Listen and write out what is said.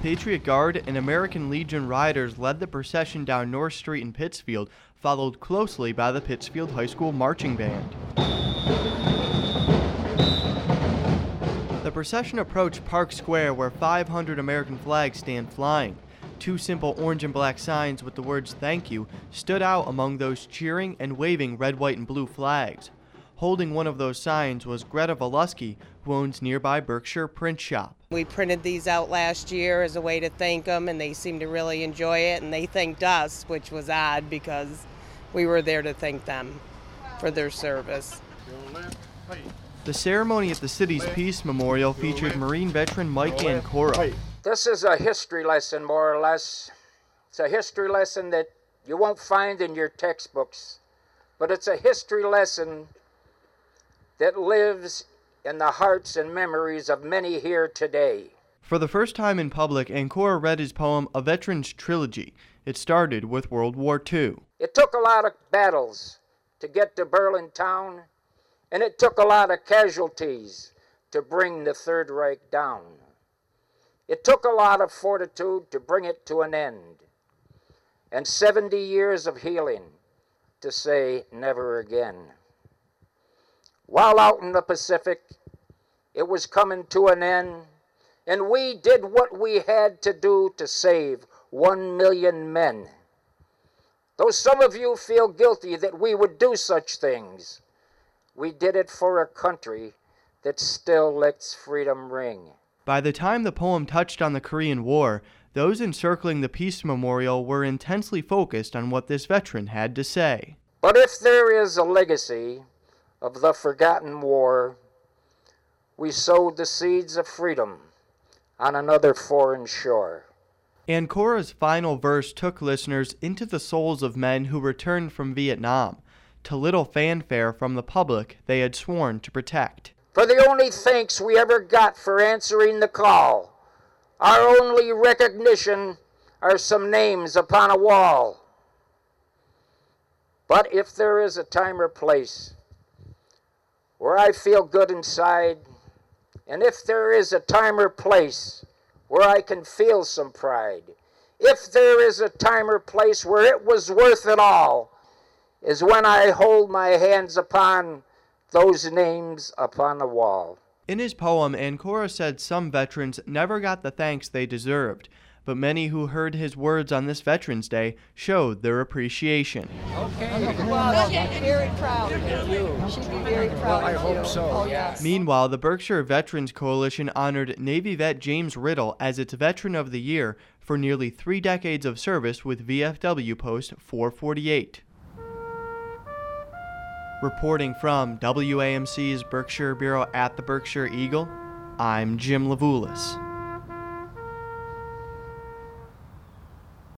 Patriot Guard and American Legion riders led the procession down North Street in Pittsfield, followed closely by the Pittsfield High School Marching Band. The procession approached Park Square, where 500 American flags stand flying. Two simple orange and black signs with the words "Thank you" stood out among those cheering and waving red, white, and blue flags. Holding one of those signs was Greta Volusky, who owns nearby Berkshire Print Shop. We printed these out last year as a way to thank them, and they seemed to really enjoy it, and they thanked us, which was odd because we were there to thank them for their service. The ceremony at the city's Peace Memorial featured Marine veteran Mike Ancora. This is a history lesson, more or less. It's a history lesson that you won't find in your textbooks, but it's a history lesson that lives in the hearts and memories of many here today. For the first time in public, Ancora read his poem, A Veteran's Trilogy. It started with World War II. It took a lot of battles to get to Berlin town, and it took a lot of casualties to bring the Third Reich down. It took a lot of fortitude to bring it to an end, and 70 years of healing to say never again. While out in the Pacific, it was coming to an end, and we did what we had to do to save 1 million men. Though some of you feel guilty that we would do such things, we did it for a country that still lets freedom ring. By the time the poem touched on the Korean War, those encircling the Peace Memorial were intensely focused on what this veteran had to say. But if there is a legacy of the forgotten war, we sowed the seeds of freedom on another foreign shore. Ancora's final verse took listeners into the souls of men who returned from Vietnam, to little fanfare from the public they had sworn to protect. For the only thanks we ever got for answering the call, our only recognition are some names upon a wall. But if there is a time or place where I feel good inside, and if there is a time or place where I can feel some pride, if there is a time or place where it was worth it all, is when I hold my hands upon those names upon the wall. In his poem, Ancora said some veterans never got the thanks they deserved, but many who heard his words on this Veterans Day showed their appreciation. Okay. Well, she'd be very proud of you. She'd be very proud of you. I hope so. Oh, yes. Meanwhile, the Berkshire Veterans Coalition honored Navy vet James Riddle as its Veteran of the Year for nearly 3 decades of service with VFW Post 448. Reporting from WAMC's Berkshire Bureau at the Berkshire Eagle, I'm Jim Levulis.